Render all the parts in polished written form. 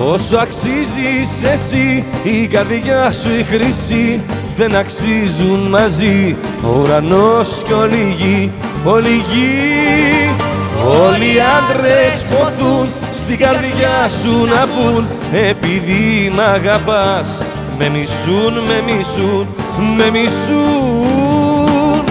Όσο αξίζεις εσύ, η καρδιά σου η χρυσή, δεν αξίζουν μαζί ο ουρανός κι όλη η γη, όλη η γη. Όλοι οι άντρες ποθούν στην καρδιά σου να μπουν, επειδή μ' αγαπάς, με μισούν, με μισούν, με μισούν.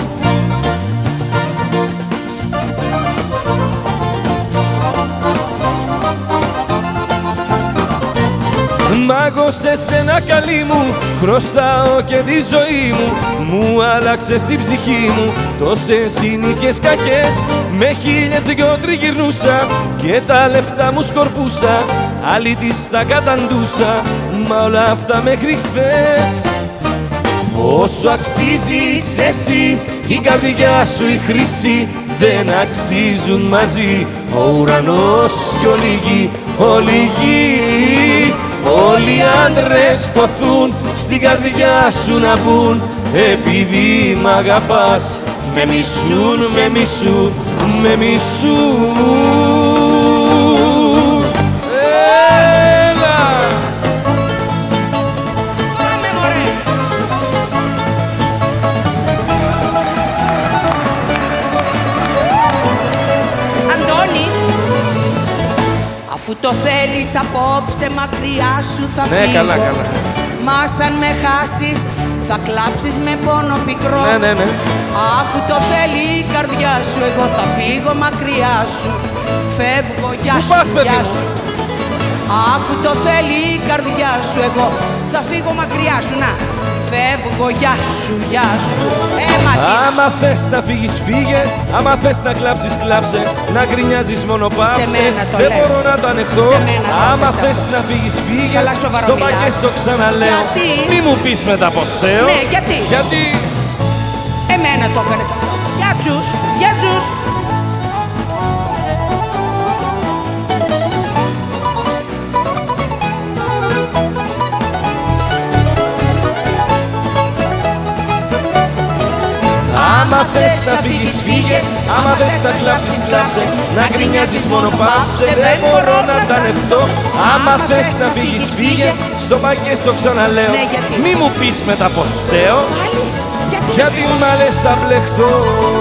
Μάγωσες ένα καλή μου, χρωστάω και τη ζωή μου. Μου άλλαξες την ψυχή μου, τόσες συνήθειες κακές. Με χίλιες δυο τριγυρνούσα και τα λεφτά μου σκορπούσα. Άλλη της τα καταντούσα, μα όλα αυτά μέχρι χθες. Όσο αξίζεις εσύ, η καρδιά σου η χρυσή, δεν αξίζουν μαζί ο ουρανός κι όλη η γη, όλη η γη. Όλοι οι άντρες ποθούν στην καρδιά σου να μπουν, επειδή μ' αγαπάς, με μισούν, με μισούν, με μισούν. Έλα! Πάμε μωρέ! Αντώνη! Αφού το θέλεις απόψε μακριά σου θα φύγω. Ναι, καλά, καλά. Μα σαν με χάσεις θα κλάψεις με πόνο πικρό. Ναι. Αφού το θέλει η καρδιά σου, εγώ θα φύγω μακριά σου. Φεύγω, γεια Πού σου, πας, παιδί γεια μου? σου. Αφού το θέλει η καρδιά σου, εγώ θα φύγω μακριά σου. Να, φεύγω, γεια σου, γεια σου. Άμα θες να φύγεις φύγε, άμα θες να κλάψεις κλάψε, να γκρινιάζεις μόνο πάψε, δεν μπορώ να το ανεχτώ. Άμα θες να φύγεις φύγε, στο πακέ στο ξαναλέω. Μη μου πεις μετά πως θέω. Ναι, γιατί? Εμένα το έκανες. Γεια τσους, γεια τσους. Άμα θες να φύγεις φύγε, άμα θες να κλάψεις κλάψε, να γκρινιάζεις μόνο πάψε, δεν μπορώ να τα ανεχτώ. Άμα θες να φύγεις φύγε, στο πακέ στο ξαναλέω. Ναι, γιατί? Μη μου πεις μετά πως θέω. Πάλι, Γιατί μ' λες θα μπλεχτώ.